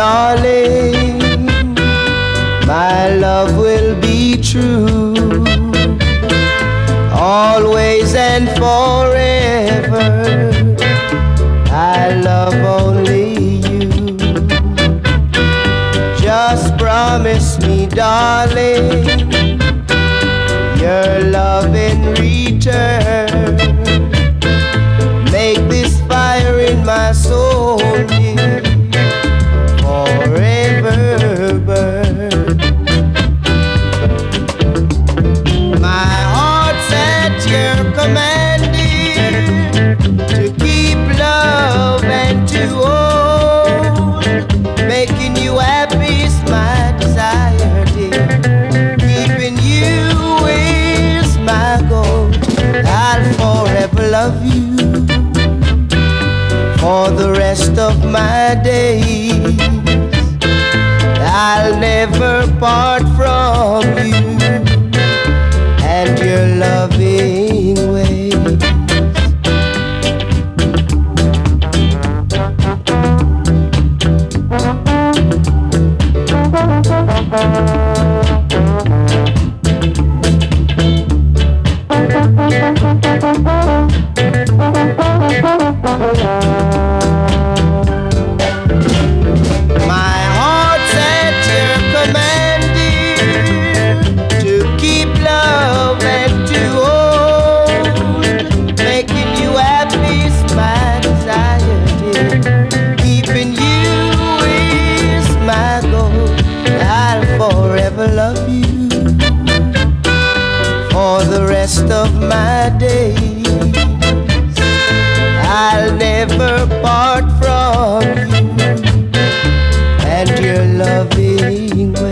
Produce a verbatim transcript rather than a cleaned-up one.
darling, my love will be true, always and forever. I love only you. Just promise me, darling, your love in return. Make this fire in my soul, dear, forever burn. My heart's at your command, dear, to keep love and to hold. Making you happy is my desire, dear. Keeping you is my goal. I'll forever love you for the rest of my days. I'll never part from you and your loving ways. My heart's at your command, dear, to keep love and to hold. Making you happy is my desire, dear. Keeping you is my goal. I'll forever love you for the rest of my days. I'll never part from you and your loving way.